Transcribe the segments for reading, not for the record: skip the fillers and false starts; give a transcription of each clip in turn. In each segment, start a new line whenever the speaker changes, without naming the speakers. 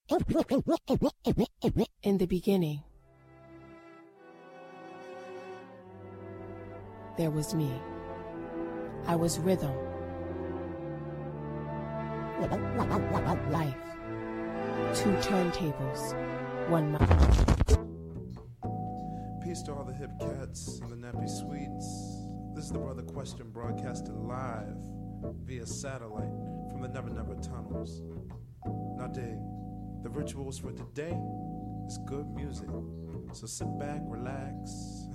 In the beginning, there was me. I was rhythm, life, two turntables, one mic.
Peace to all the hip cats and the nappy sweets. This is the Brother Question broadcasting live via satellite from the Never Never tunnels. Now dig, the rituals for today is good music. So sit back, relax,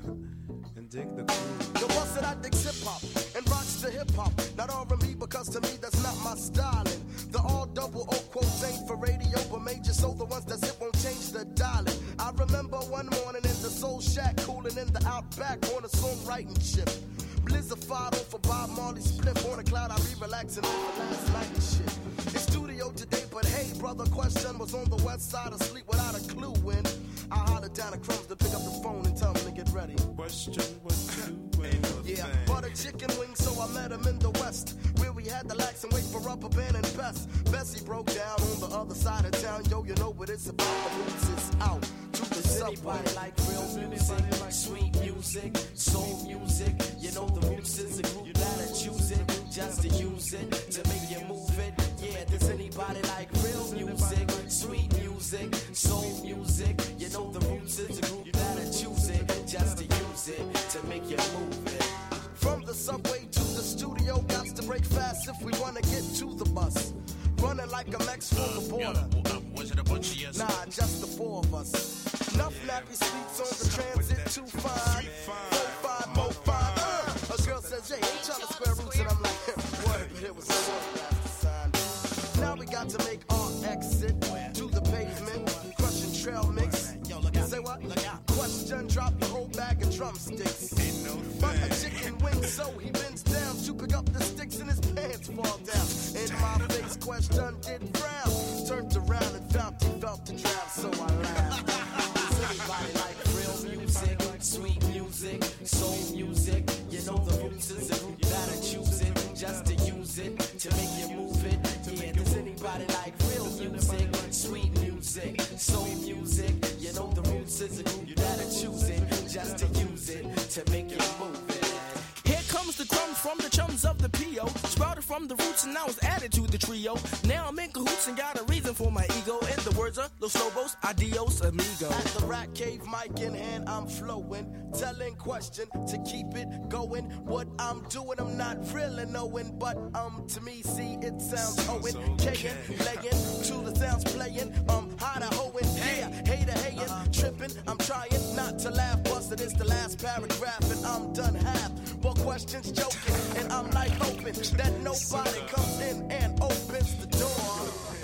and dig the groove.
The ones that I dig hip-hop and rocks to hip-hop. Not R&B because to me that's not my styling. The all double O quotes ain't for radio but major, so the ones that's hip won't change the dialing. I remember one morning in the Soul Shack, cooling in the Outback on a songwriting ship. Blizzard-fied for Bob Marley's split on a cloud. I be relaxing for last night and shit. In studio today, but hey, Brother Question was on the west side asleep without a clue when I hollered down the crumbs to pick up the phone and tell him to get ready.
Question what you doing?
Yeah, butter chicken wings, so I met him in the west, where we had to lax and wait for Rubber Band and Best. Bessie broke down on the other side of town. Yo, you know what it's about. The roots is out to the subway.
Anybody like real music, sweet music, soul music? You know the roots is a group you gotta choose it, just to use it, to make you move it. Yeah, does anybody like real music, sweet music, soul music? You know the roots is a group you gotta choose it, just to use it, to make you move it.
From the subway to the studio, got to break fast if we wanna get to the bus. Running like a Mex from the border.
Was it a bunch of yes?
Nah, just the four of us. Enough nappy speaks on the transit, too fine. 4-5, mo 5. A girl says, hey, ain't trying to square roots, and I'm like, what? But it was so fast to sign. Now we got to make our exit to the pavement, crushing trail mix. Say what? Question, drop the whole bag of drumsticks. But a chicken wing, so he bends down to pick up the sticks and his pants fall down. In my face, Question did frown. Turned around and found he felt the drown, so I laughed.
Does anybody like real music, sweet music, soul music? You know the roots is a group, you gotta choose it, just to use it, to make you move it. Yeah, does anybody like real music, sweet music, soul music? You know the roots is a group, you gotta choose it, just to use it, to make you move it.
Here comes the crumbs from the chums of the P.O. Sprouted from the roots and now it's added to the trio. Now I'm in cahoots and got a reason for my ego. In the words of Los Lobos, adios amigo.
At the Rat Cave, mic in hand, I'm flowing. Telling Question to keep it going. What I'm doing, I'm not really knowing. But to me, see, it sounds hoeing. K-ing, laying, to the sounds playing. How to hoeing, yeah, hater hating. Tripping, I'm trying not to laugh. Busted is the last paragraph and I'm done half. More questions joking, and I'm like hoping that nobody comes in and opens the door.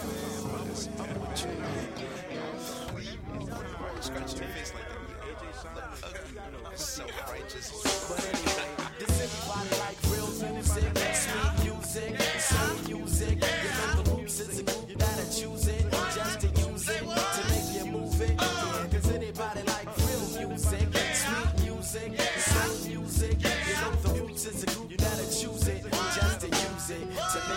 But anyway, does anybody like real music, sweet music, soul music? You know the roots is a group, you gotta choose it, just to use it, to make you move it. Yeah, does anybody like real music, sweet music, soul music? You know the roots is a group, you gotta choose it, just to use it, to make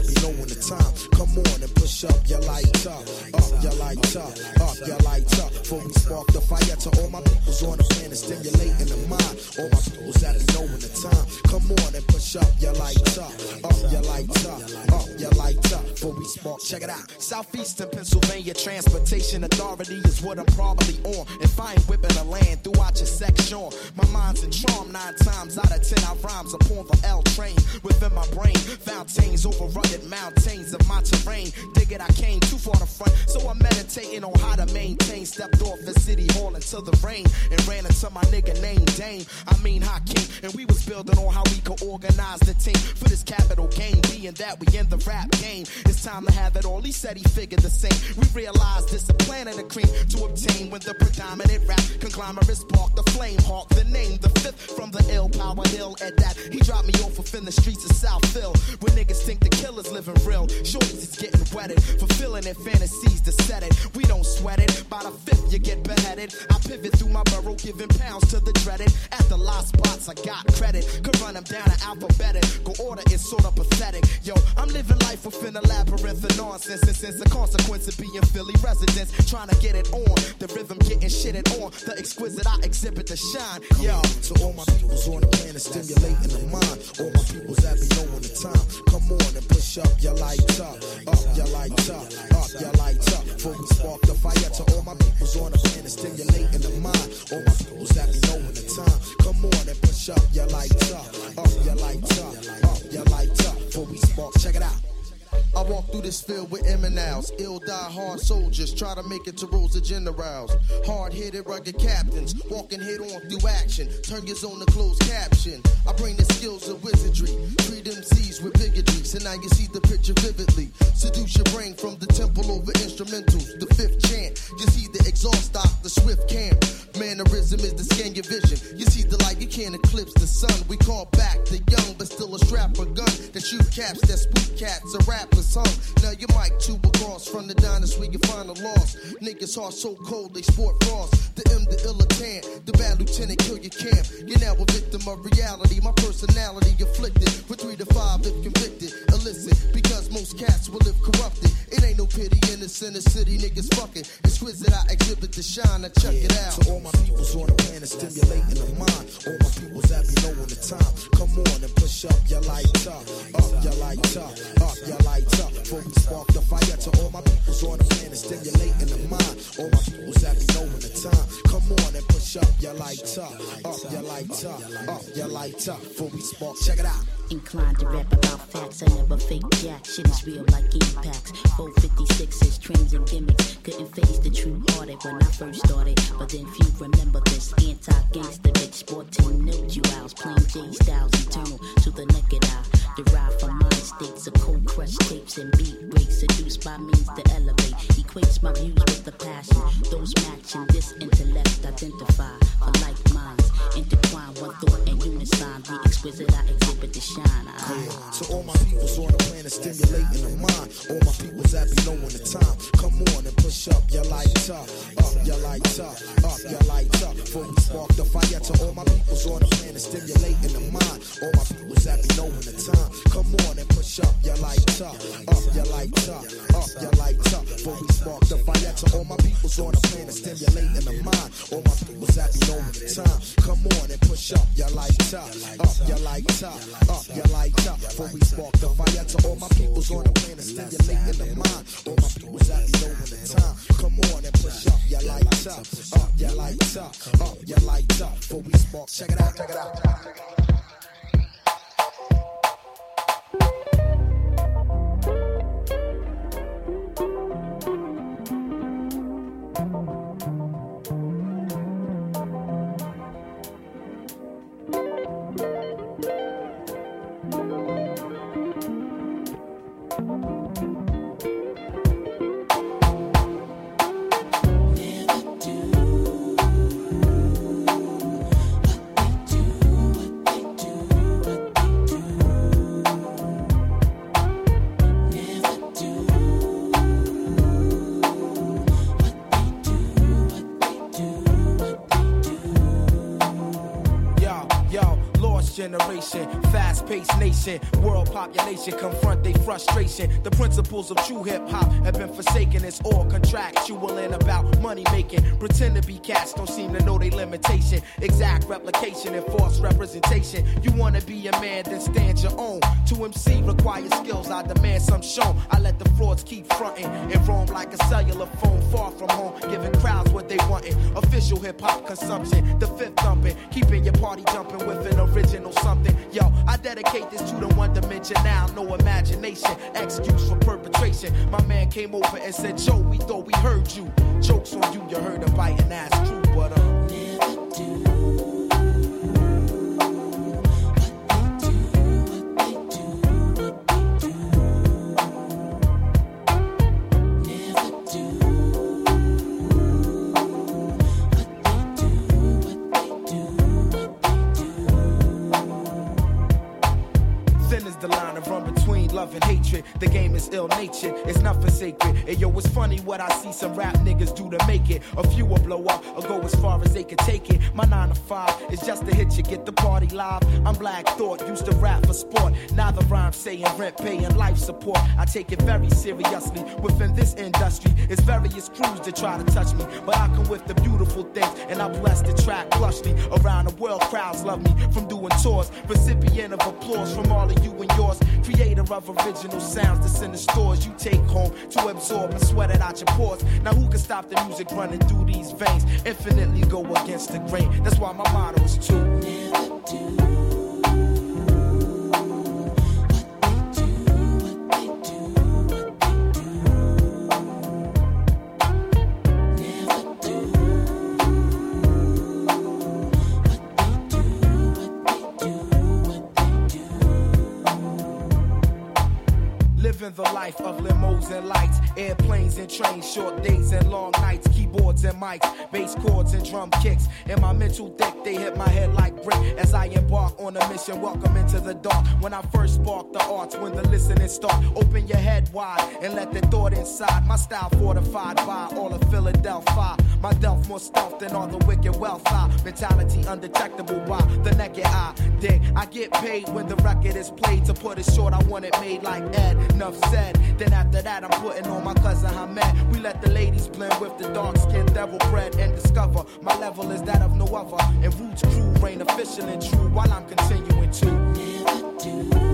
happy knowing the time. Come on and push up your lights up your lights up your lights up. Before we spark the fire to all my peoples on the planet, stimulating the mind. All my peoples happy knowing the time. Come on and push up your lights up your lights up your lights up. Before we spark, check it out.
Southeastern Pennsylvania Transportation Authority is what I'm probably on. If I ain't whipping the land throughout your section, my mind's in charm 9 times out of 10. I rhymes upon the L train within my brain. Fountains over rugged mountains of my terrain. Dig it, I came too far to front, so I'm meditating on how to maintain. Stepped off the city hall into the rain and ran into my nigga named Dame. I mean Hakeem, and we was building on how we could organize the team for this capital game. Being that we in the rap game, it's time to have it all. He said he figured the same. We realized this a plan of the cream to obtain when the predominant rap conglomerate sparked the flame hawk. The name, the fifth from the ill power hill. At that, he dropped me off within the streets of Southfield, where niggas think the killer's living real. Shorties is getting wetted, fulfilling their fantasies to set it. We don't sweat it. By the fifth, you get beheaded. I pivot through my borough, giving pounds to the dreaded. At the lost spots, I got credit. Could run them down in alphabetical order is sort of pathetic. Yo, I'm living life within a labyrinth of nonsense. And since the consequence of being Philly residents, trying to get it on, the rhythm getting shitted on, the exquisite I exhibit to shine. Yo,
so all my peoples on the planet, stimulating the mind. All my peoples happy knowing the time. Come on and push up your lights up your lights up your lights up. Before we spark the fire to all my peoples on the planet, stimulating the mind. All my peoples happy knowing the time. Come on and push up your lights up your lights up your lights up. Before we spark, check it out.
I walk through this field with M&Ls, ill die-hard soldiers, try to make it to rows of generals. Hard-headed, rugged captains, walking head-on through action, turn your zone to closed caption. I bring the skills of wizardry, treat MCs with bigotry, so now you see the picture vividly. Seduce your brain from the temple over instrumentals, the fifth chant. You see the exhaust stock, the swift camp. Mannerism is to scan your vision. You see the light, you can't eclipse the sun. We call back the young, but still a strapper gun that shoot caps, that spook cats, a rapper's hung. Now your mic tube across from the diners where you find a loss. Niggas heart so cold they sport frost. The M, the illitant, the bad lieutenant kill your camp. You're now a victim of reality. My personality afflicted with 3 to 5 if convicted. Illicit because most cats will live corrupted. It ain't no pity in the center city, niggas fucking. Exquisite, I exhibit the shine. Now check it out.
So all my peoples on the planet, stimulating the mind. All my peoples happy knowing the time. Come on and push up your lights up your lights up your lights up. Before we spark the fire to all my peoples on the planet, stimulating the mind. All my peoples happy knowing the time. Come on and push up your lights up your lights up your lights up. Before we spark, check it out.
Inclined to rap about facts, I never fake jack. Shit is real like impacts. 456s, trends and gimmicks. Couldn't face the true hearted when I first started. But then few remember this anti-gangster bitch. Sporting no jewels, plain J styles, eternal to the naked eye. Derived from mind states of cold crushed tapes and beat breaks. Seduced by means to elevate. Equates my views with the passion. Those matching this intellect identify for like minds. Intertwine one thought and unison. The exquisite I exhibit the shine.
So all my peoples on the planet, stimulating the mind. All my peoples happy knowing the time. Come on and push up your lights up your lights up your lights up. Before we spark the fire to all my peoples on the planet, stimulating the mind. All my peoples happy knowing the time. Come on and push up your lights up your lights up your lights up. Before we spark the fire to all my peoples on the planet, stimulating the mind. All my peoples happy knowing the time. Come on and push up your lights up your lights up your lights up. Before we spark the fire to all my peoples on the planet, stimulating the mind. All my peoples happy knowing the time. Come on and push up your lights up your lights up your lights up. Before we spark, check it out, check it out, check it out.
Never do what they do.
generation, fast-paced nation, world population confront their frustration. The principles of true hip-hop have been forsaken. It's all contractual and about money-making. Pretend to be cats, don't seem to know their limitation. Exact replication and false representation. You wanna be a man, then stand your own. To MC requires skills, I demand some shown. I let the frauds keep fronting and roam like a cellular phone far from home, giving crowds what they wantin'. Official hip-hop consumption, the fifth thumping, keeping your party jumping with an original something. Yo, I dedicate this to the one dimension now, no imagination, excuse for perpetration. My man came over and said, Joe, we thought we heard you. Jokes on you, you heard a biting ass true, but never do. Love and hatred, the game is ill-natured, it's nothing sacred. And yo, it's funny what I see some rap niggas do to make it. A few will blow up or go as far as they can take it. My 9 to 5 is just to hit you, get the party live. I'm Black Thought, used to rap for sport. Now the rhyme saying rent, paying life support. I take it very seriously. Within this industry, it's various crews that try to touch me, but I come with the beautiful things, and I bless the track plushly. Around the world, crowds love me from doing tours. Recipient of applause from all of you and yours. Creator of original sounds that's in the stores you take home to absorb and sweat it out your pores. Now who can stop the music running through these veins? Infinitely go against the grain. That's why my motto is to never do. The life of limos and lights, airplanes and trains, short days and long nights, keyboards and mics, bass chords and drum kicks. In my mental deck, they hit my head like brick as I embark on a mission. Welcome into the dark. When I first spark the arts, when the listening start, open your head wide and let the thought inside. My style fortified by all of Philadelphia. My delf more stealth than all the wicked wealth. Mentality undetectable by the naked eye. Dig, I get paid when the record is played. To put it short, I want it made like Ed. Enough said. Then after that, I'm putting on my cousin Hamed. We let the ladies blend with the dark-skinned devil bread and discover my level is that of no other. And Roots crew reign official and true while I'm continuing to never do.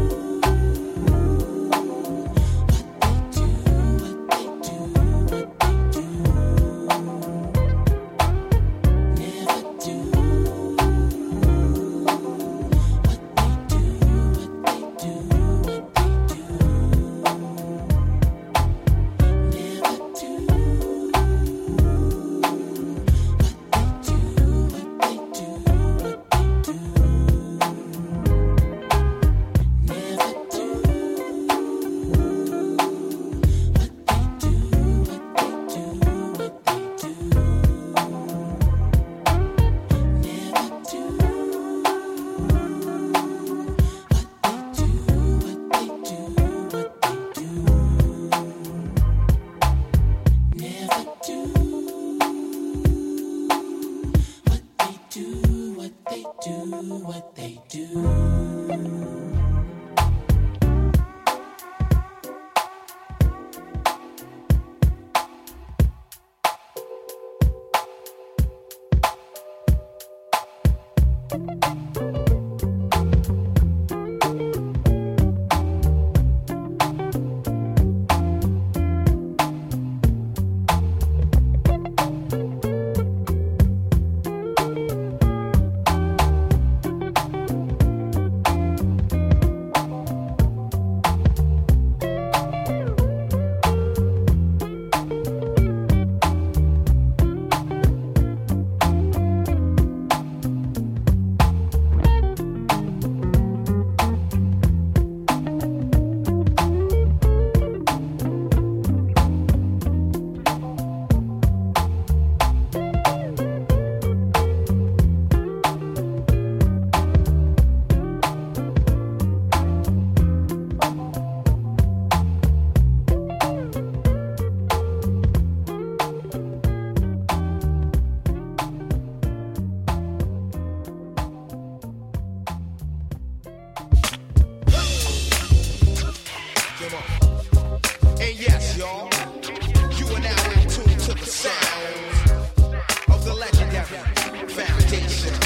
And yes, y'all, you are now in tune to the sounds of the legendary Foundation.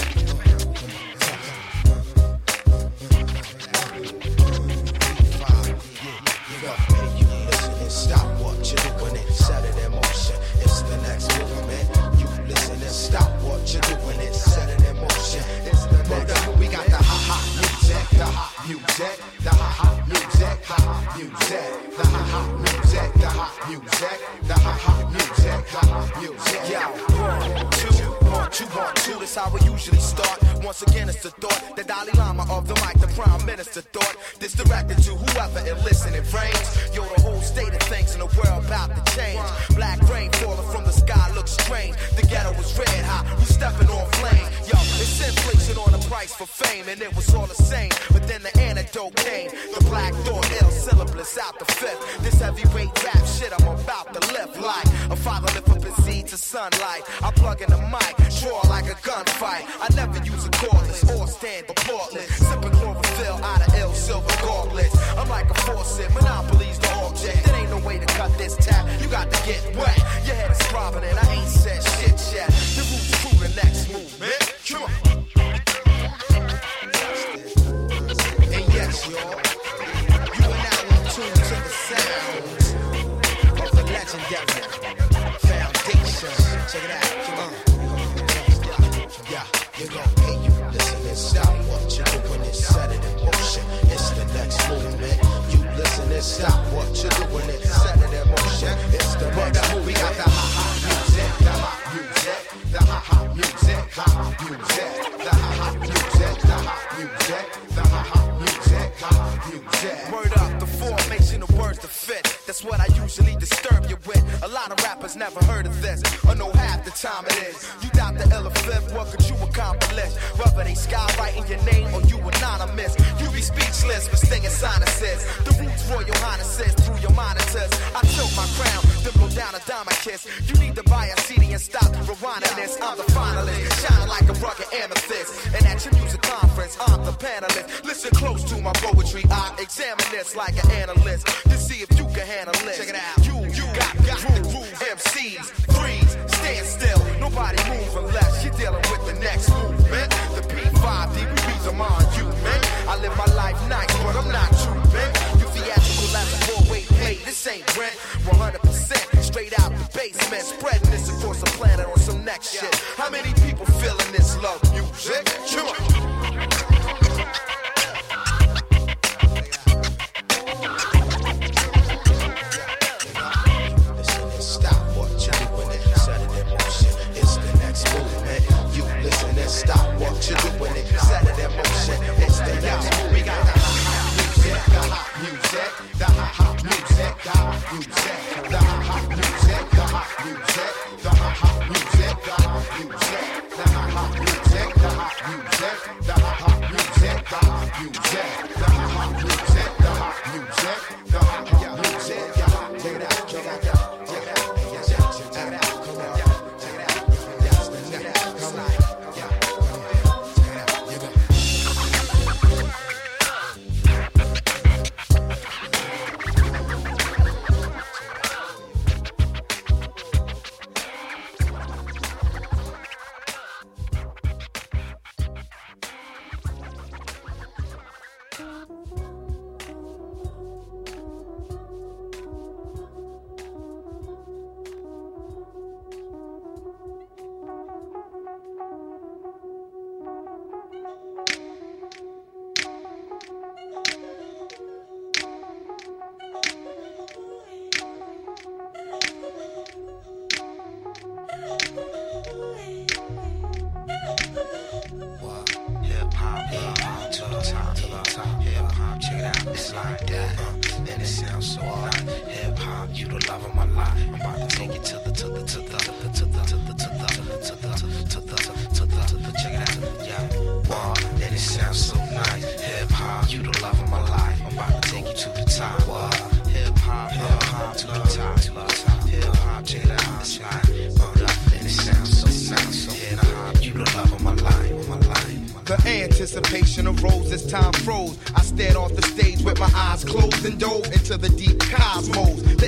Hey, you listening, stop what you're doing and set it in motion. It's the next movement. You listening, stop what you're doing and set it in motion. It's the next. We got the ha-ha music, the hot music, the ha-ha music, ha-ha music, the ha-ha music, the hot music, the ha-ha music, ha-ha music.
Yo, 1, 2, that's how we usually start. Once again, it's the thought, the Dalai Lama of the mic, the Prime Minister thought. This directed to whoever and listening frames. Yo, the whole state of things in the world about to change. Black rain falling from the sky looks strange. The ghetto was red hot, we stepping on flame. Yo, it's inflation on the price for fame, and it was all the same. But then the antidote came. The black thought, ill syllabus out the fifth. This heavyweight rap shit I'm about to lift like a father lift up his seed to sunlight. I plug in the mic, draw like a gunfight. I never use a cordless or stand applaudless. Sipping chlorophyll out of ill silver gauntlets. I'm like a faucet, monopolies the object. There ain't no way to cut this tap, you got to get wet. Your head is throbbing and I ain't said shit yet. The roots through the next movement. Come on. And yes, y'all, you are now in tune to the sounds of the legendary Foundation. Check it out, come on. Yeah, you go, hey, you listen and stop what you're doing and set it in motion. It's the next movement. You listen and stop what you're doing and set it in motion. It's the next movement. We got the ha-ha music, the hot music, the ha-ha music, ha-ha music, the ha-ha music, the hot music, the ha-ha music, ha-ha music. Word up, the formation of words to fit. That's what I usually disturb you with. A lot of rappers never heard of this, or know half the time it is. You doubt the elephant, what could you accomplish? Whether they skywriting your name or you anonymous, you be speechless for stinging sinuses. The roots Royal Highnesses through your monitors. I tilt my crown, then blow down a diamond kiss. You need to buy a CD and stop rewinding this. I'm the finalist, shining like a rugged amethyst. And at your music conference, I'm the panelist. Listen close to my poetry, I examine this like an analyst to see if you can handle it. Check it out. You got the groove. MCs, freeze, stand still. Nobody move unless you're dealing with the next movement. The P5D, we beat them on you, man. I live my life nice, but I'm not you, man. You theatrical as a 4-way play. This ain't rent. 100% straight out the basement. Spreading this across the planet on some next shit. How many people feeling this love music? Come on.
Stop what you're doing and set it in motion. It's the next move. We got the ha-ha music, the hot music, the ha-ha music, the hot music, the ha-ha music, the hot music, the ha-ha music, the hot music, the ha-ha music, the hot music, the ha-ha music, the hot music, the ha-ha music, the hot music, the ha-ha music. Check it out, check it out, check it out, check it out. Come on, check it out. That's the next. Come on.
Anticipation arose time froze. I stared off the stage with my eyes closed and dove into the deep cosmos. The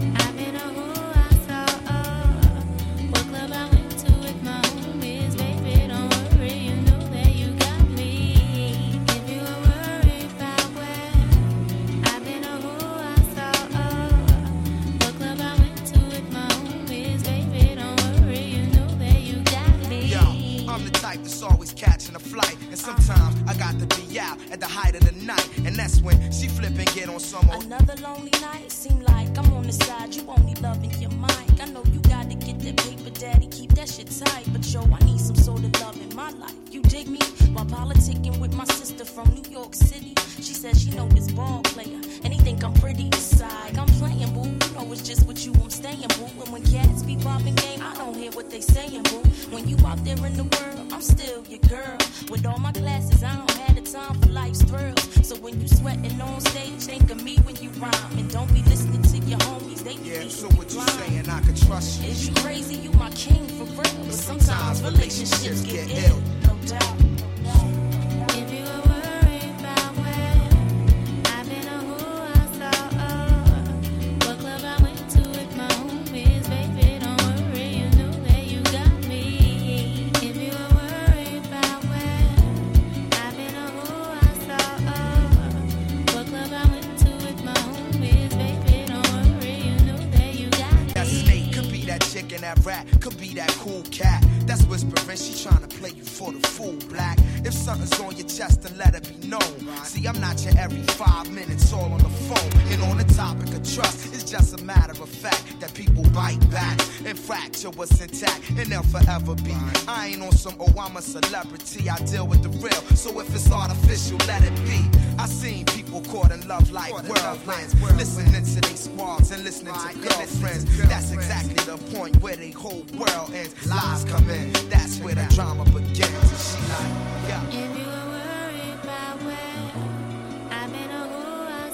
just with you, I'm staying, boo. And when cats be popping game, I don't hear what they saying, boo. When you out there in the world, I'm still your girl. With all my classes, I don't have the time for life's thrills. So when you sweating on stage, think of me when you rhyme. And don't be listening to your homies, they
yeah, so what you saying, I can trust you.
Is you crazy? You my king for real. But sometimes relationships get ill, no doubt.
If you were worried about where I've been or who I saw, what club I went to with my homies, baby, don't worry, you know that you got me. If you were worried about where I've been or who I saw, what club I went to with my homies, baby, don't worry, you know that you got me.
That snake could be that chick and that rat, could be that cool cat. That's whispering, she tryna play you for the fool, black. If something's on your chest, then let it be known. See, I'm not your every 5 minutes all on the phone. And on the topic of trust, it's just a matter of fact that people bite back and fracture what's intact, and they'll forever be. I ain't on some, oh, I'm a celebrity, I deal with the real. So if it's artificial, let it be. I seen people caught in love like whirlwinds, listening to their squads and listening to girlfriends. That's exactly the point where they whole world ends. Lies come in, that's where the drama begins. And she like, yeah.
If you were worried about where I've been or who I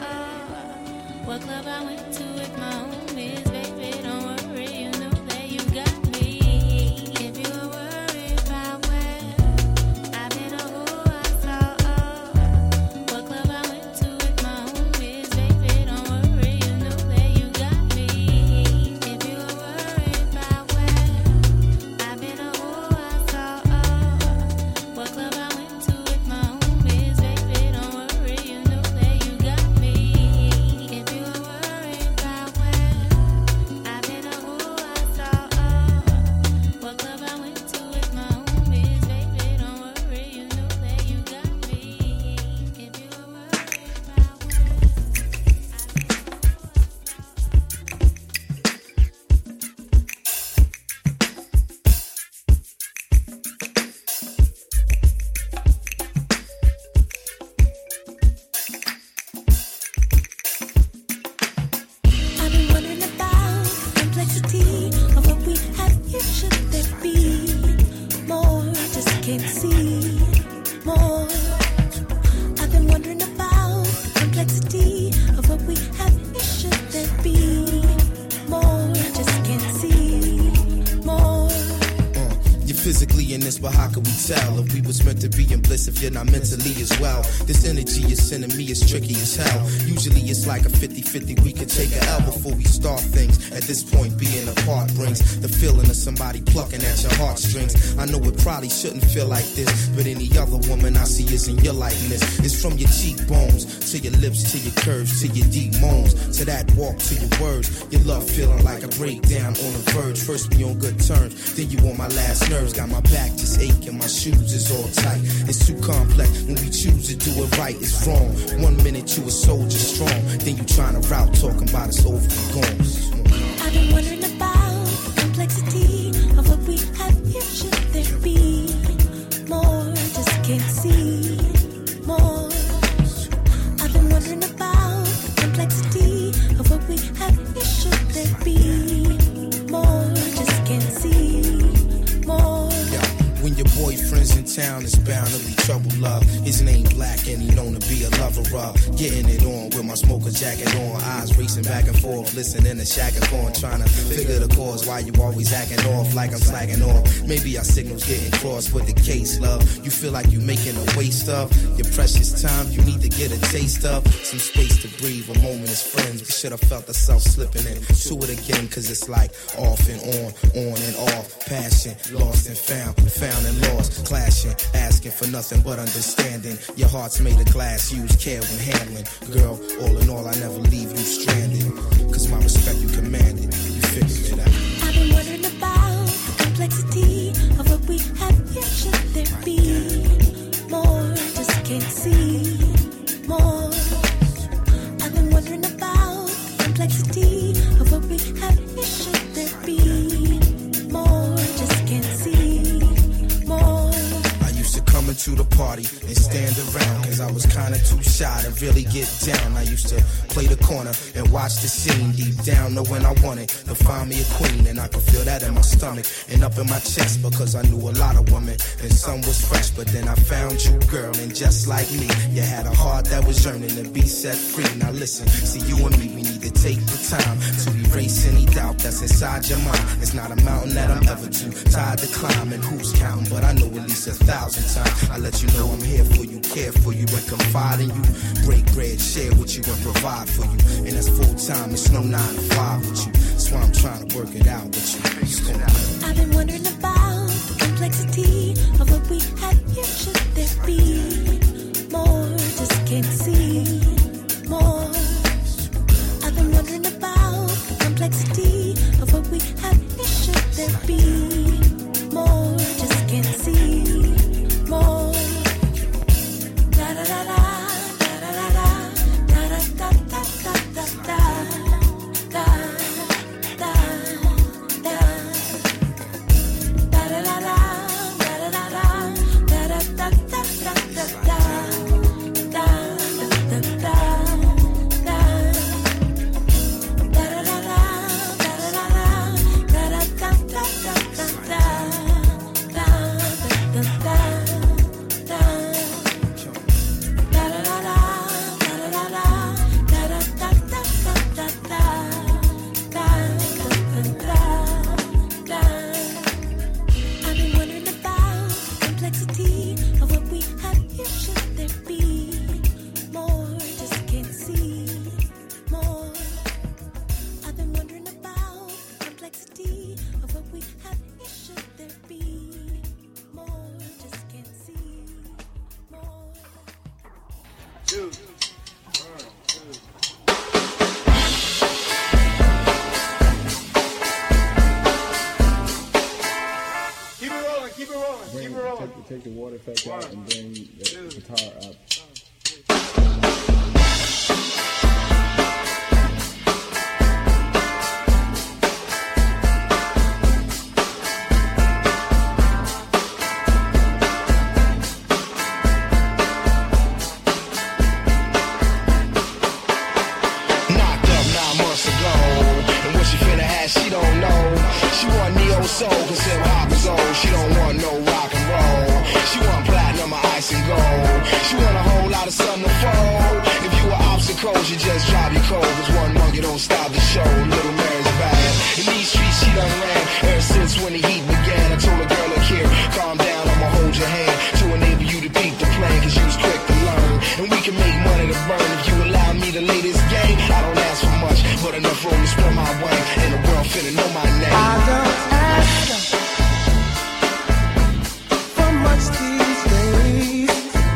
saw, what club I went to with my homies, baby, don't worry, you know that you got me. If you were worried about where I've been or who I saw, what club I went to with my homies, baby, don't worry, you know that you got me. If you were worried about where I've been or who I saw, what club I went to with my homies, baby, don't worry, you know that you got me. If you were worried about where I've been or who I saw, what club I went to with my homies, baby, don't worry, you know that you got me. If you were worried about I've been wondering about the complexity of what we have here. Should there be more? I just can't see more. I've been wondering about the complexity of what we have here. Should there be more? I just can't see more.
You're physically in this, but how could we tell if we was meant to be in bliss if you're not mentally as well? This energy you're sending me is tricky as hell. Usually it's like a 50-50, we could take a L before we start things. At this point, being apart brings the feeling of somebody plucking at your heartstrings. I know it probably shouldn't feel like this, but any other woman I see is in your likeness. It's from your cheekbones, to your lips, to your curves, to your deep moans, to that walk, to your words. Your love feeling like a breakdown on the verge. First we on good terms, then you on my last nerves. Got my back just aching, my shoes is all tight. It's too complex when we choose to do it right. It's wrong. 1 minute you a soldier strong, then you trying to route talking about it's over and gone.
I've been wondering about the complexity of what we have here. Should there be more? I just can't see more. I've been wondering about the complexity of what we have here. Should there be more? I just can't see more.
When your boyfriend's in town, it's bound to be trouble, love. His name Black and he known to be a lover of getting it on with my smoker jacket on. Eyes racing back and forth, listening to Shaka Khan, trying to figure the cause why you always acting off like I'm slacking off. Maybe our signals getting crossed with the case, love. You feel like you making a waste of your precious time. You need to get a taste of some space to breathe. A moment as friends, we should have felt ourselves slipping into it again, cause it's like off and on and off. Passion, lost and found and lost, clashing, asking for nothing but understanding. Your heart's made of glass, use care when handling. Girl, all in all, I never leave you stranded, cause my respect you commanded. You figure it out.
I've been wondering about the complexity of what we have here. Should there be more? I just can't see more. I've been wondering about the complexity of what we have here. Should there be more? I just can't see more.
I used to come into the park
party and stand around, cause I was kinda too shy to really get down. I used to play the corner and watch the scene deep down, knowing I wanted to find me a queen. And I could feel that in my stomach and up in my chest, because I knew a lot of women and some was fresh. But then I found you, girl, and just like me, you had a heart that was yearning to be set free. Now listen, see, you and me, we need to take the time to erase any doubt that's inside your mind. It's not a mountain that I'm ever too tired to climb, and who's counting, but I know at least 1,000 times I let you know I'm here for you, care for you, and confide in you. Break bread, share with you, and provide for you. And that's full time, it's no 9 to 5 with you. That's why I'm trying to work it out with you.
I've been wondering about the complexity of what we have here. Should there be more? Just can't see more. I've been wondering about the complexity of what we have here. Should there be more? Just can't see more. Da da da da da da da da da da da da da da da da.
Take the water effect out and bring the guitar up.
She don't know. She want neo soul, cause hip hop is old. She don't want no rock and roll. She want platinum or ice and gold. She want a whole lot of sun to fold. If you were obstacles, you just drive your cold. Cause one monkey don't stop the show. Little Mary's bad. In these streets she done ran ever since when the heat began. I told a girl, look here, calm down, I'ma hold your hand to enable you to peep the plan, cause you was quick to learn. And we can make money to burn if you allow me to lay this game. I don't ask for much, but enough room to spread my wing. And the world finna know my name.
I don't ask for much these days,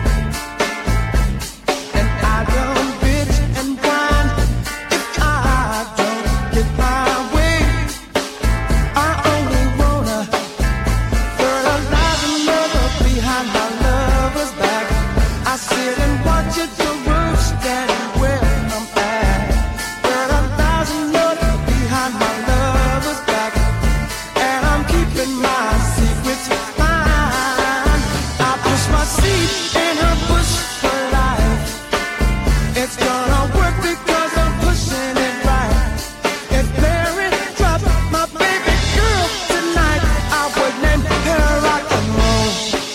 and I don't bitch and whine if I don't get my way. I only wanna fertilize another behind my lover's back. I sit and watch it go roost standing where I'm at. Fertilize another behind my lover's back, and I'm keeping my secrets fine. I push my seed in her bush for life. It's gonna work because I'm pushing it right. If Barry dropped my baby girl tonight, I would name her rock and roll.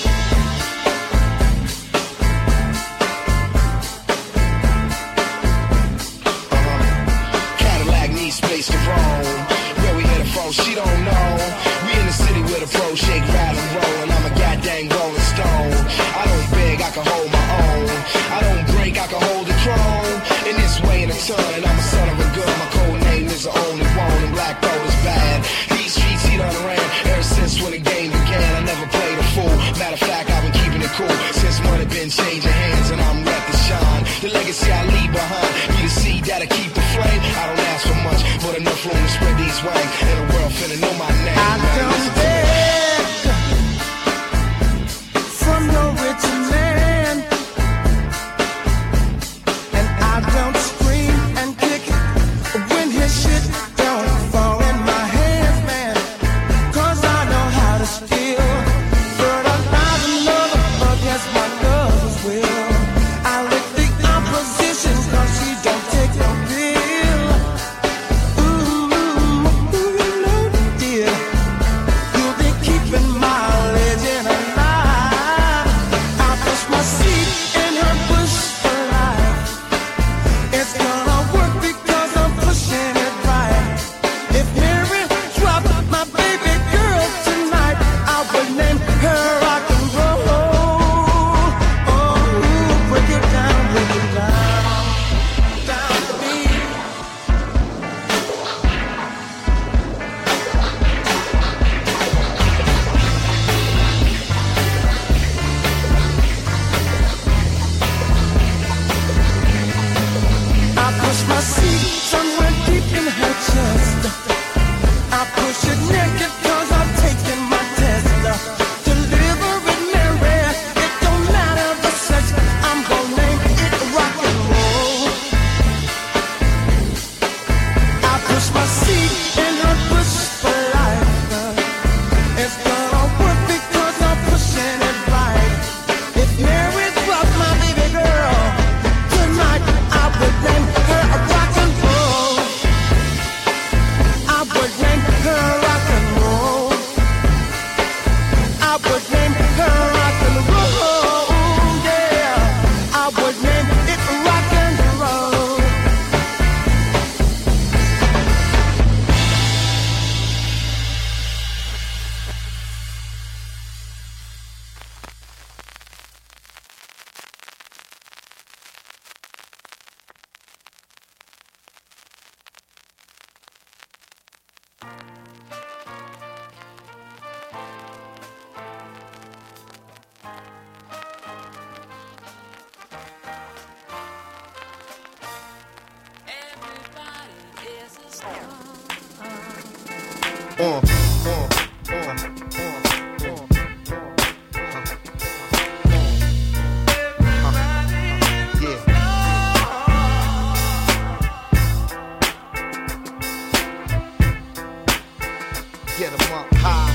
Cadillac needs space to roam. Where we headed from, she don't know. We in the city with a pro, shake, rattle, and roll. And I'm a goddamn rolling stone. I don't beg, I can hold my own. I don't break, I can hold the throne. In this way and a ton, and I'm a son of a gun. My code name is the only one, and black gold is bad. These streets he done ran ever since when the game began. I never played a fool. Matter of fact, I've been keeping it cool since money been changing hands, and I'm ready to shine. The legacy I leave behind, be the seed that'll keep the flame. I don't ask for much, but enough room to spread
Get 'em up high.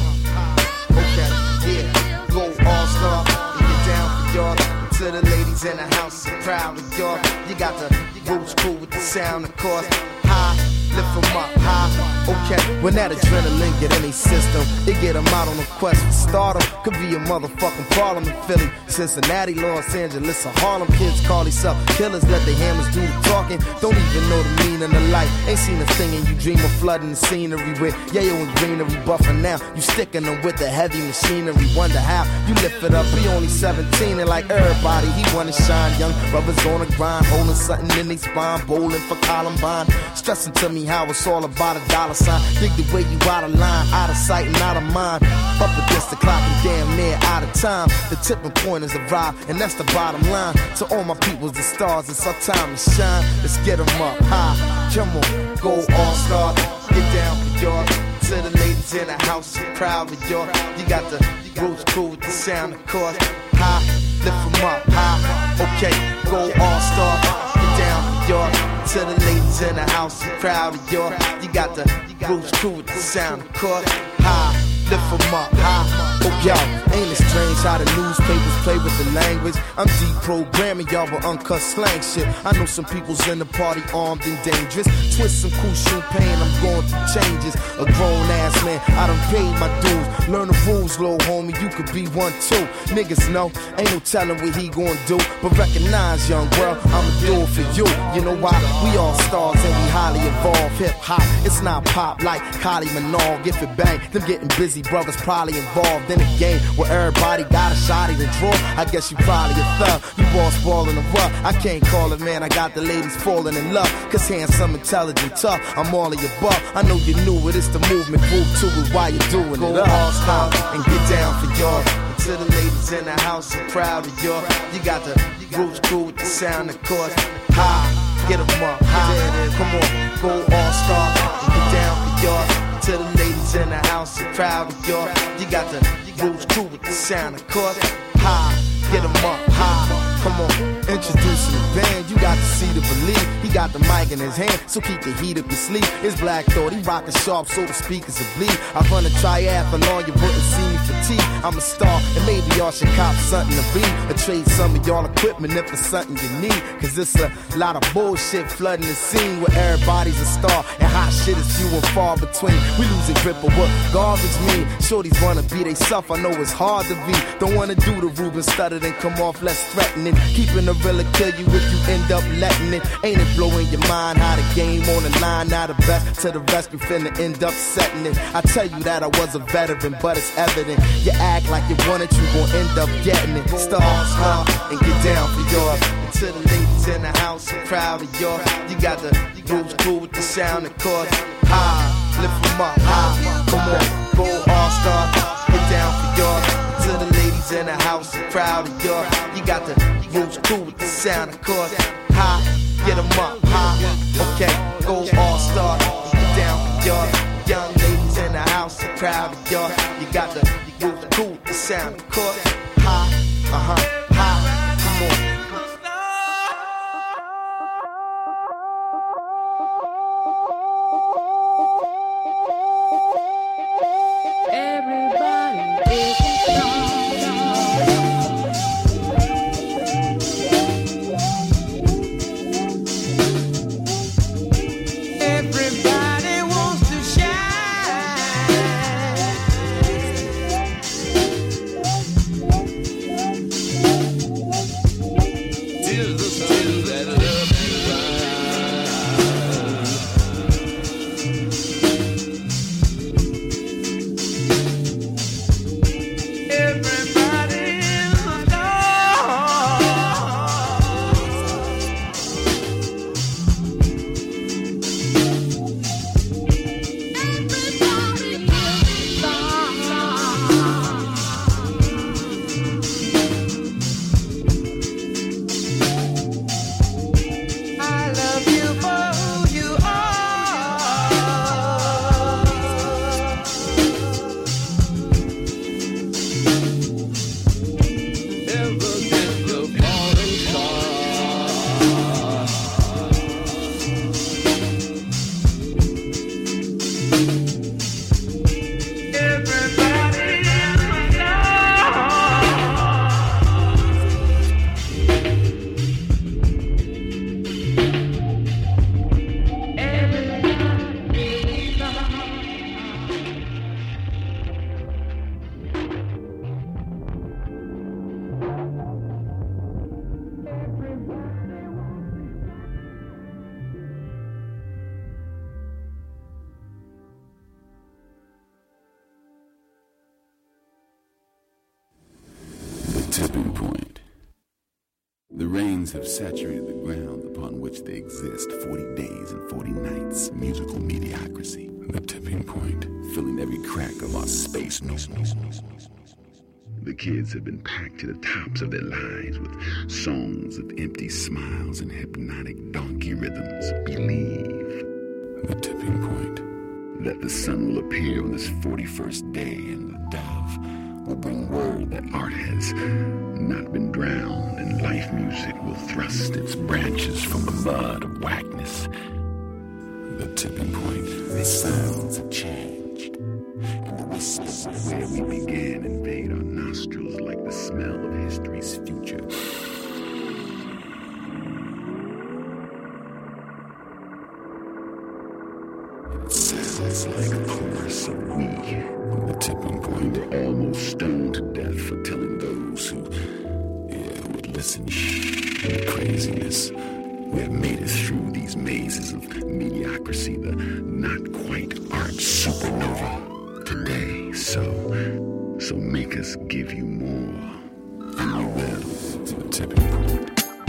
Okay, yeah. Go all star. You get down for y'all. To the ladies in the house, I'm proud of y'all. You got the roots cool with the sound, of course. High, lift 'em up high. Okay, when that adrenaline get in their system, it get 'em out on a quest for stardom. Could be a motherfucking problem in Philly, Cincinnati, Los Angeles, or Harlem. Kids call themselves killers, let their hammers do the talking. Don't even know the meaning of life. Ain't seen a thing and you dream of flooding the scenery with yayo and greenery buffing now. You sticking them with the heavy machinery. Wonder how you lift it up. He only 17 and like everybody, he wanna shine. Young brothers on the grind, holding something in their spine, bowling for Columbine. Stressing to me how it's all about a dollar sign. Dig the way you out of line, out of sight and out of mind. Up against the clock and damn near out of time. The tipping point is arrived, and that's the bottom line. To all my peoples, the stars, it's our time to shine. Let's get 'em up high. Come on, go all star. Get down for y'all. To the ladies in the house, I'm proud of y'all. You got the roots cool with the sound, of course. High, lift 'em up high. Okay, go all star. Get down for y'all. To the ladies in the house, I'm proud of y'all. You got the roots cool with the sound, of course. High, lift 'em up high. Oh, yo, ain't it strange how the newspapers play with the language? I'm deprogramming y'all with uncut slang shit. I know some people's in the party armed and dangerous. Twist some cool shoe pain, I'm going through changes. A grown ass man, I done paid my dues. Learn the rules, little homie, you could be one too. Niggas know, ain't no telling what he gon' do. But recognize, young girl, I'ma do it for you. You know why? We all stars and we highly evolved. Hip hop, it's not pop like Kylie Minogue. If it bang, them getting busy brothers probably involved in a game where everybody got a shot at the draw. I guess you probably a thug. You boss ballin' the rough. I can't call it, man. I got the ladies falling in love. Cause handsome, intelligent, tough. I'm all of your buff. I know you knew it. It's the movement. Move to it while you're doing it. Go all star and get down for y'all. To the ladies in the house, I'm proud of y'all. You got the roots cool with the sound, of course. High, get 'em up high. Come on, go all star and get down for y'all. To the ladies in the house, I'm proud of y'all. You got the roots cool with the sound, of course. High, get 'em up high. Come on, introducing the band, you got to see to believe. He got the mic in his hand, so keep the heat up your sleeve. It's Black Thought, he rockin' sharp, so the speakers will bleed. I run a triathlon, you wouldn't see me fatigue. I'm a star, and maybe y'all should cop something to be. Or trade some of y'all equipment if it's something you need. Cause it's a lot of bullshit flooding the scene where everybody's a star, and hot shit is few and far between. We losing grip of what garbage mean. Shorties wanna be they self, I know it's hard to be. Don't wanna do the Ruben stutter and come off less threatening. Keeping the real kill you if you end up letting it. Ain't it blowing your mind how the game on the line? Now the best to the rest, you finna end up setting it. I tell you that I was a veteran, but it's evident. You act like you want it, you gon' end up getting it. Star and get down for y'all. And to the ladies in the house, I'm proud of y'all. You got the roots cool with the sound, of course. High, lift 'em up high. Come on, go all star, get down for y'all. To the ladies in the house, I'm proud of y'all. You got the roots cool with the sound, of course. High, get 'em up high. Okay, go all star, get down for y'all. Young ladies in the house, I'm proud of y'all. You got the roots cool with the sound, of course. High, high, come on.
tipping point. The rains have saturated the ground upon which they exist. 40 days and 40 nights. Musical mediocrity. The tipping point. Filling every crack of our space. The kids have been packed to the tops of their lives with songs of empty smiles and hypnotic donkey rhythms. Believe. The tipping point. That the sun will appear on this 41st day and the dove will bring word that art has not been drowned and life music will thrust its branches from the mud of whackness. The tipping point. The sounds have changed. And the whispers of where we began invade our nostrils like the smell of history's future. It sounds like a chorus of we. The tipping point. We're almost stoned to death for telling those who would listen. The craziness. We have made it through these mazes of mediocrity, the not quite art supernova today. So make us give you more, and we will. To the tipping point.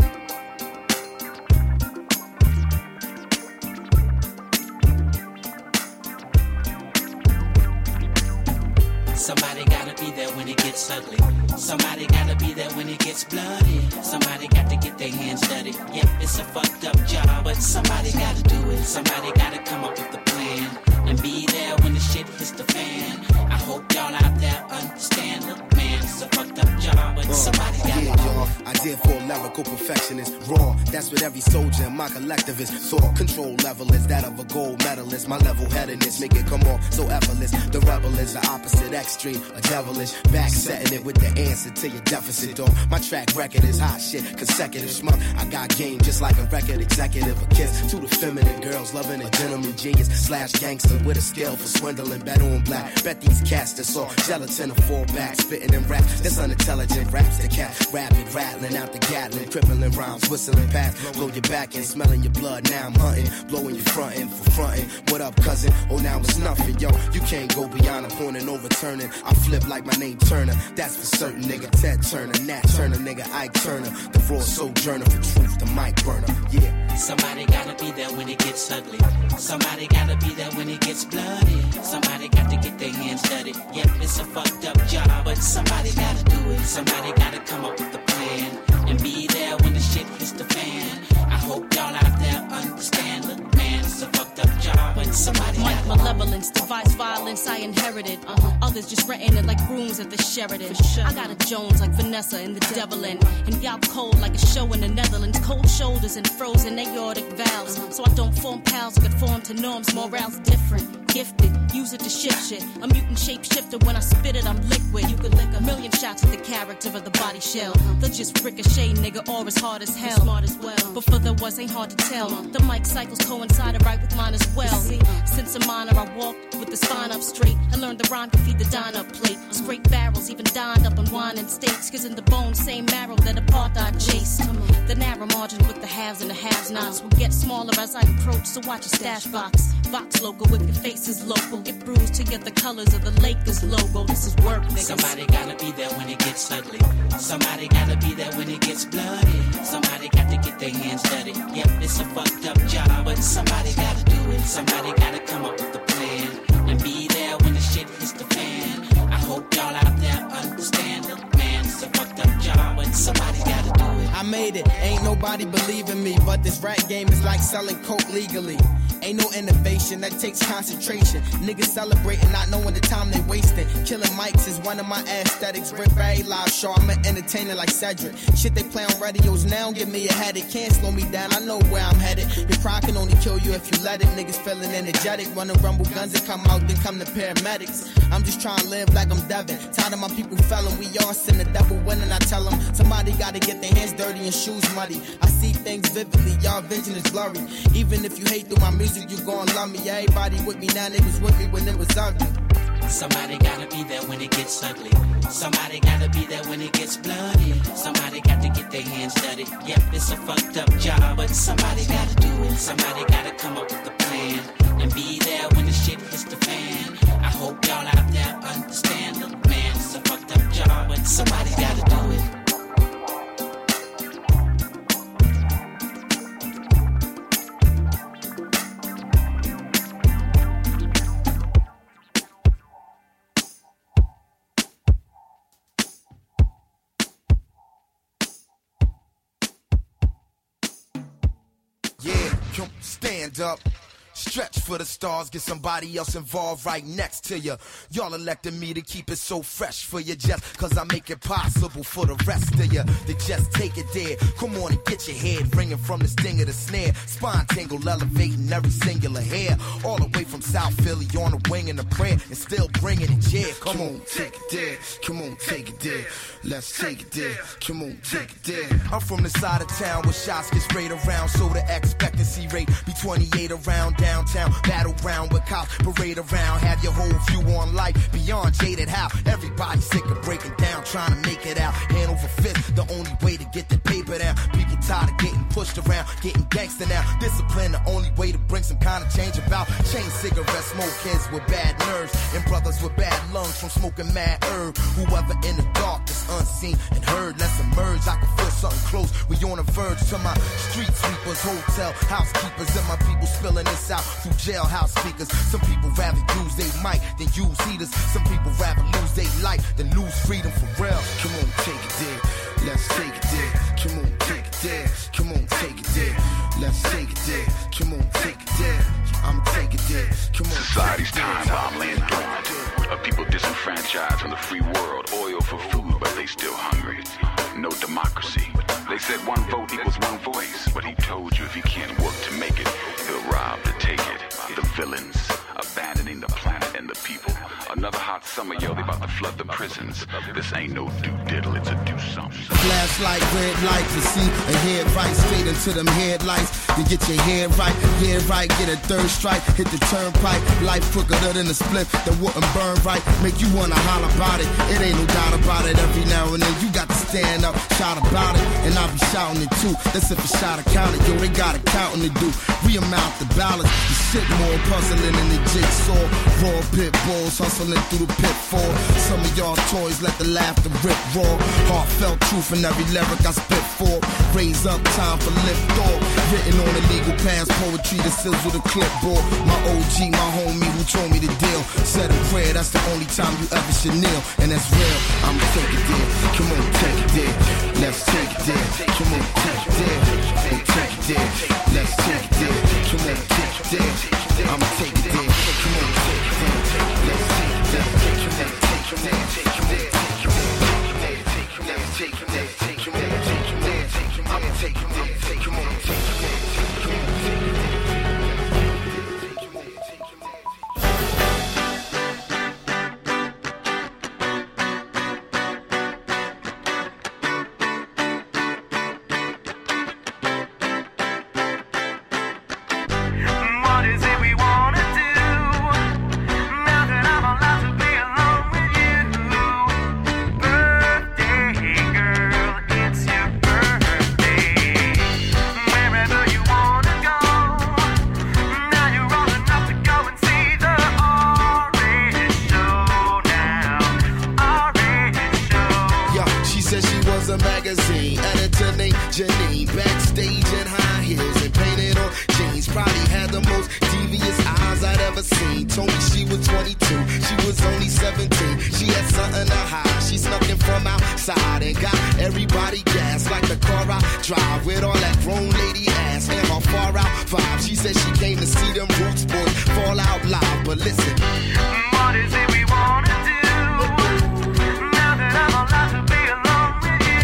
Somebody gotta be there when it gets ugly. Somebody gotta be there when it gets bloody. Somebody got to get their hands dirty. Yep, it's a fucked up job, but somebody gotta do it. Somebody gotta come up with a plan and be there when the shit hits the fan. I hope y'all out there understand. Look, man, it's a fucked up job, but somebody gotta do it.
I did for lyrical perfectionist. Raw, that's what every soldier in my collectivist thought. Control level is that of a gold medalist. My level-headedness make it come off so effortless. The rebel is the opposite extreme, a devilish. Back setting it with the answer to your deficit, dog. My track record is hot shit, consecutive schmuck. I got game just like a record executive. A kiss to the feminine girls, loving a gentleman genius slash gangster with a skill for swindling. Bet on black, bet these cats that saw gelatin to fall back, spitting in raps. That's unintelligent raps. The cat rapid rattling out the Gatling, crippling rhymes, whistling past. Blow your back and smelling your blood. Now I'm hunting, blowing your frontin' for frontin'. What up, cousin? Oh, now it's nothing, yo. You can't go beyond a point and overturning. I flip like my name Turner. That's for certain, nigga. Ted Turner, Nat Turner, nigga Ike Turner. The raw sojourner for truth, the mic burner. Yeah.
Somebody gotta be there when it gets ugly. Somebody gotta be there when it gets bloody. Somebody got to get their hands dirty. Yep, it's a fucked up job, but somebody gotta do it. Somebody gotta come up with a plan and be there when the shit hits the fan. I hope y'all out there understand. Look, man, it's a fucked up job, but somebody
Mike
gotta
malevolence, device violence I inherited. Others just renting it like rooms at the Sheridan. I got a Jones like Vanessa in the Devlin. And y'all cold like a show in the Netherlands. Cold shoulders and frozen aortic valves. So I don't form pals, conform to norms. Morale's different, gifted, use it to shift shit. A mutant shapeshifter, when I spit it, I'm liquid. You could lick a million shots at the character of the body shell. They'll just ricochet, nigga, or as hard as hell. Smart as well, but for the was ain't hard to tell. The mic cycles coincided right with mine as well. Since a minor, I walked with the spine up straight. I learned the rhyme could feed the dine-up plate. Scrape barrels, even dined up on wine and steaks. Cause in the bone, same marrow that apartheid chased. The narrow margin with the haves and the have-nots will get smaller as I approach, so watch your stash box. Vox logo with your faces local. Get bruised to get the colors of the Lakers logo. This is work, niggas.
Somebody gotta be there when it gets ugly. Somebody gotta be there when it gets bloody. Somebody got to get their hands dirty. Yep, it's a fucked up job, but somebody gotta do it. Somebody gotta come up with a plan and be there when the shit hits the fan. I hope y'all out there understand. Look, man, it's a fucked up job, but somebody gotta do it.
I made it, ain't nobody believing me, but this rap game is like selling coke legally. Ain't no innovation, that takes concentration. Niggas celebrating, not knowing the time they wasting. Killing mics is one of my aesthetics. Rip very live show, I'm an entertainer like Cedric. Shit they play on radios now give me a headache. Can't slow me down, I know where I'm headed. Your pride can only kill you if you let it. Niggas feeling energetic, wanna rumble guns and come out, then come the paramedics. I'm just trying to live like I'm Devin. Tired of my people felling, we all sin the devil winning. I tell them, somebody gotta get their hands dirty and shoes muddy. I see things vividly, y'all vision is blurry. Even if you hate through my music, you gon' love me. Everybody with me now, niggas with me when it was ugly.
Somebody gotta be there when it gets ugly. Somebody gotta be there when it gets bloody. Somebody got to get their hands dirty. Yep, it's a fucked up job, but somebody gotta do it. Somebody gotta come up with a plan and be there when the shit hits the fan. I hope y'all out there understand. Look, man, it's a fucked up job, but somebody gotta do it.
Come stand up. Stretch for the stars, get somebody else involved right next to you. Y'all elected me to keep it so fresh for you just cause I make it possible for the rest of you to just take it there. Come on and get your head ringing from the sting of the snare. Spine tingle elevating every singular hair. All the way from South Philly on a wing and a prayer and still bringing it, yeah. Come on, take it there. Come on, take it there. Let's take it there. Come on, take it there. I'm from the side of town where shots get sprayed around, so the expectancy rate be 28 around downtown. Battle round with cops, parade around. Have your whole view on life beyond jaded how everybody sick of breaking down, trying to make it out. Hand over fist, the only way to get the paper down. People tired of getting pushed around, getting gangster now. Discipline the only way to bring some kind of change about. Chain cigarettes, smoke kids with bad nerves, and brothers with bad lungs from smoking mad herb. Whoever in the dark is unseen and heard, let's emerge. I can feel something close. We on the verge to my street sweepers, hotel housekeepers, and my people spilling this out through jailhouse speakers. Some people rather use they mic than use heaters. Some people rather lose their life than lose freedom for real. Come on, take it there. Let's take it there. Come on, take it there. Come on, take it there. Let's take it there. Come on, take it there. I'ma take it there. Come on.
Society's time bomb laying dormant. Of people disenfranchised from the free world. Oil for food, but they still hungry. No democracy. They said one vote equals one voice, but he told you if he can't work to make it, he'll rob to take it. The villains abandoning the planet and the people. Another hot summer, yo, they about to flood the prisons. This ain't no do diddle, it's a do something.
Flashlight, red light to see a head right straight into them headlights. You get your head right, get a third strike, hit the turnpike. Life quicker than a split that wouldn't burn right. Make you wanna holler about it. It ain't no doubt about it. Every now and then you got to stand up, shout about it, and I'll be shouting it too. That's if a shot accounted, yo, they got accounting to do. We amount the balance, the shit more puzzling than the jigsaw. Raw pit bulls hustling through the pitfall. Some of y'all toys let the laughter rip raw. Heartfelt truth in every lyric I spit for. Raise up, time for lift off. Written on illegal pants, poetry that sizzle the clipboard. My OG, my homie who told me the deal. Said a prayer, that's the only time you ever should kneel. And that's real, I'ma take it there. Come on, take it there. Let's take it there. Come on, take it there. Take it there. Let's take it there. Come on, take it there. I'ma take it there. Come on, take it there. Let's take it there. Come on, take it there. Take it there. Let's take it there. Take it there. Take it there. I'ma take it there. Come on, take it there. Janine, backstage in high heels and painted on jeans. Probably had the most devious eyes I'd ever seen. Told me she was 22, she was only 17. She had something to hide, she snuck in from outside and got everybody gassed like the car I drive with all that grown lady ass and her far out vibe. She said she came to see them Roots boys fall out loud, but listen, what is it we wanna do? Now that I'm allowed to be alone with you.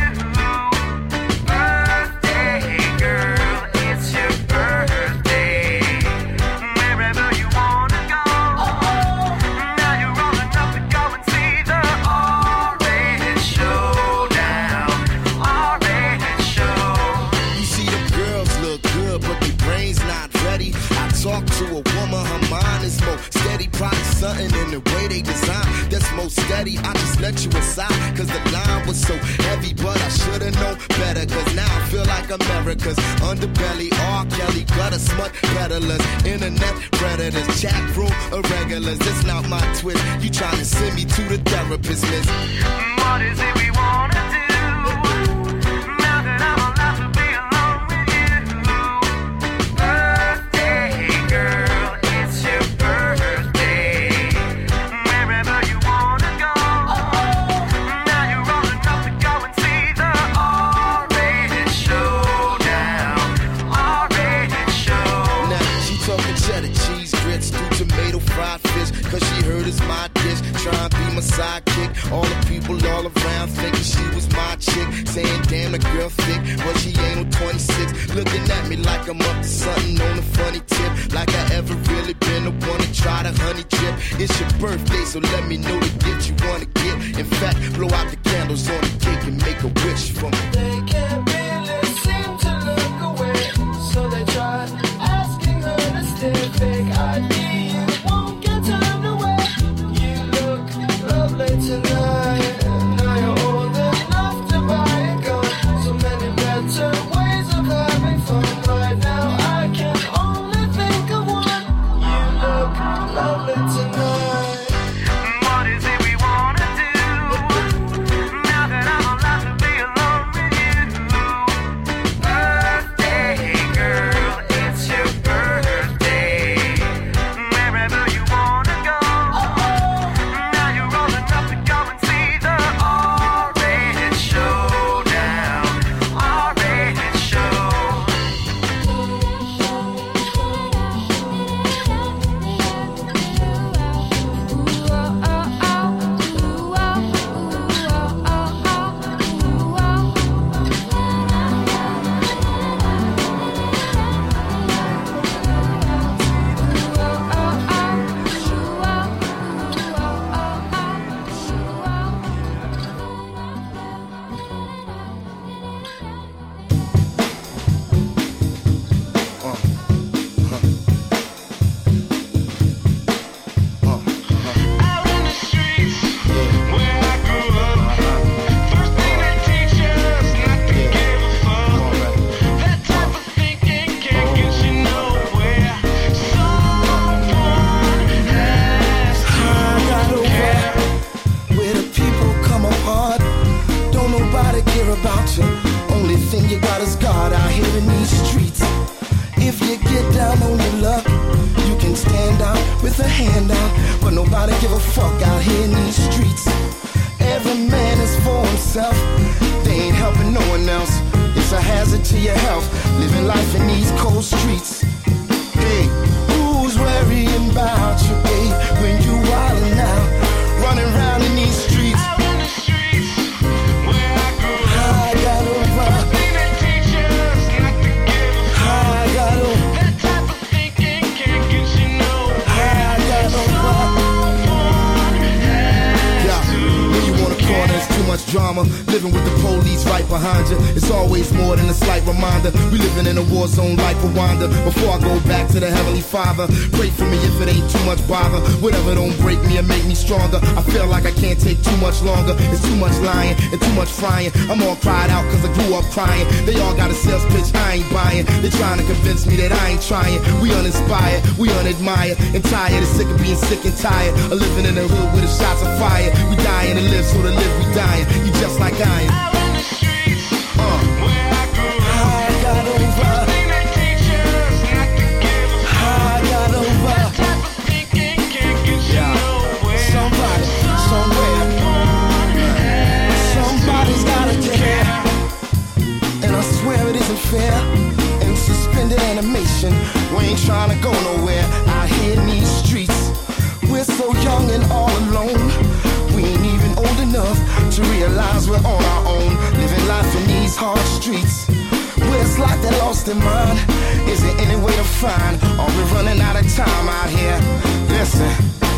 Talk to a woman, her mind is more steady. Probably something in the way they design that's most steady. I just let you aside, cause the line was so heavy. But I should've known better, cause now I feel like America's underbelly. R. Kelly, gutter smut peddlers, internet predators, chat room irregulars. This not my twist, you tryna send me to the therapist, miss. What is it we wanna do? Now that I'm allowed to be alone with you. Birthday girl, it's your birthday. Wherever you wanna go. Now you're old enough to go and see the R-rated showdown. R-rated show.
bitch, cause she heard it's my dish. Trying to be my sidekick. All the people all around thinking she was my chick. Saying, damn, the girl thick, but she ain't no 26. Looking at me like I'm up to something on a funny tip. Like I ever really been the one to try to honey drip. It's your birthday, so let me know the gift you wanna get. In fact, blow out the candles on the cake and make a wish for me.
They can't really seem to look away, so they try asking her to stay. Fake ID, you won't get turned away. You look lovely tonight. Now you're old enough to buy a gun. So many better ways of having fun. Right now I can only think of one. You look lovely tonight.
What is it we wanna do? Now that I'm allowed to be alone with you. Birthday girl, it's your birthday. Wherever you wanna go. Now you're old enough to go and see the R-rated showdown. R-rated show. Out in the streets where I grew up, first thing they teach us not to give a fuck. That type of thinking can't get you nowhere. Someone has
I got
to
over
care.
where the people come apart. Don't nobody care about you. Only thing you got is God out here in these streets. If you get down on your luck, you can stand out with a hand out. But nobody give a fuck out here in these streets. Every man is for himself. They ain't helping no one else. It's a hazard to your health, living life in these cold streets. Hey, who's worrying about you, babe, when you wildin' out, running around in these streets?
Out in the streets where I grew up,
I got over,
first thing they teach us not to give a fuck.
I got over,
That type of thinking can't get you nowhere.
I got over.
Yeah, when you on a corner, it's too much drama. Living with the police right behind you. It's always more than a slight reminder. We living in a war zone like Rwanda. Before I go back to the Heavenly Father, pray for me if it ain't too much bother. Whatever don't break me and make me stronger. I feel like I can't take too much longer. It's too much lying and too much frying. I'm all cried out cause I grew up crying. They all got a sales pitch I ain't buying. They trying to convince me that I ain't trying. We uninspired, we unadmired, and tired, and sick of being sick and tired of living in the hood where the shots are fired. We dying to live, so to live we dying. You just like I am.
Out in the streets where I grew up,
I got over,
first thing they teach us not to give a fuck.
I got over.
That type of thinking can't get you nowhere.
Somebody, somewhere, somebody's gotta care. And I swear it isn't fair. In suspended animation, we ain't trying to go nowhere. Out here in these streets, we're so young and all alone. We ain't even old enough to realize we're on our own, living life in these hard streets. Where it's like they're lost in mind. Is there any way to find? Are we running out of time out here? Listen.